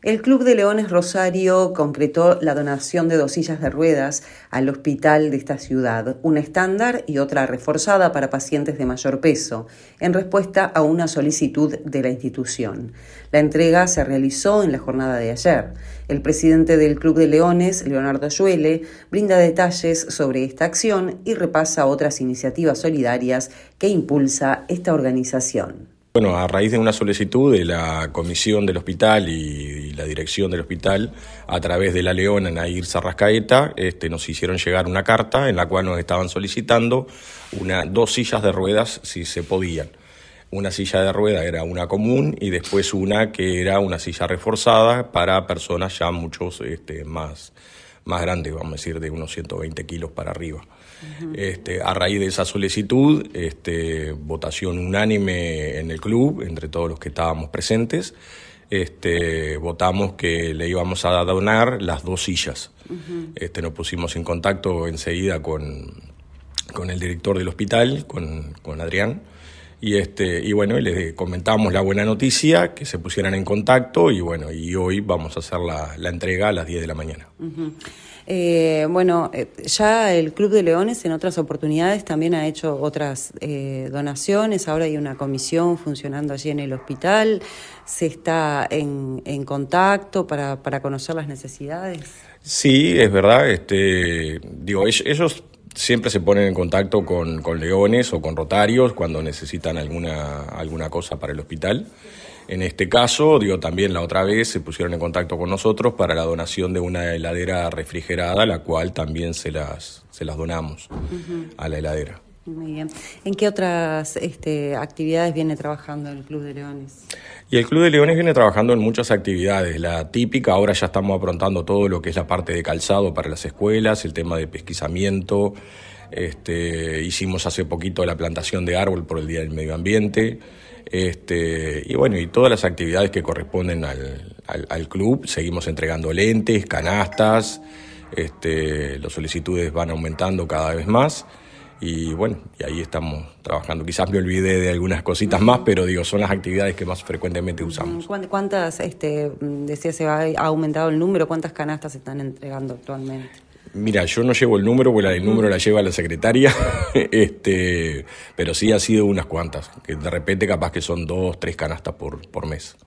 El Club de Leones Rosario concretó la donación de 2 sillas de ruedas al hospital de esta ciudad, una estándar y otra reforzada para pacientes de mayor peso, en respuesta a una solicitud de la institución. La entrega se realizó en la jornada de ayer. El presidente del Club de Leones, Leonardo Yuele, brinda detalles sobre esta acción y repasa otras iniciativas solidarias que impulsa esta organización. Bueno, a raíz de una solicitud de la comisión del hospital y la dirección del hospital, a través de la Leona Nair Sarrascaeta, nos hicieron llegar una carta en la cual nos estaban solicitando 2 sillas de ruedas si se podían. Una silla de rueda era una común y después una que era una silla reforzada para personas ya muchos más grandes, vamos a decir, de unos 120 kilos para arriba. Uh-huh. A raíz de esa solicitud, votación unánime en el club, entre todos los que estábamos presentes, votamos que le íbamos a donar las 2 sillas. Uh-huh. Nos pusimos en contacto enseguida con el director del hospital, con Adrián, y bueno, les comentamos la buena noticia, que se pusieran en contacto, y bueno, y hoy vamos a hacer la entrega a las 10 de la mañana. Uh-huh. Ya el Club de Leones en otras oportunidades también ha hecho otras donaciones. Ahora hay una comisión funcionando allí en el hospital. ¿Se está en contacto para conocer las necesidades? Sí, es verdad. Ellos siempre se ponen en contacto con Leones o con Rotarios cuando necesitan alguna cosa para el hospital. En este caso, también la otra vez se pusieron en contacto con nosotros para la donación de una heladera refrigerada, la cual también se las donamos. Uh-huh. A la heladera. Muy bien. ¿En qué otras actividades viene trabajando el Club de Leones? Y el Club de Leones viene trabajando en muchas actividades. La típica, ahora ya estamos aprontando todo lo que es la parte de calzado para las escuelas, el tema de pesquisamiento. Hicimos hace poquito la plantación de árbol por el Día del Medio Ambiente. Y bueno, y todas las actividades que corresponden al club. Seguimos entregando lentes, canastas, las solicitudes van aumentando cada vez más. Y bueno, y ahí estamos trabajando. Quizás me olvidé de algunas cositas más, pero son las actividades que más frecuentemente usamos. ¿Cuántas, decía, ha aumentado el número? ¿Cuántas canastas se están entregando actualmente? Mira, yo no llevo el número, porque el número la lleva la secretaria, pero sí ha sido unas cuantas, que de repente capaz que son 2, 3 canastas por mes.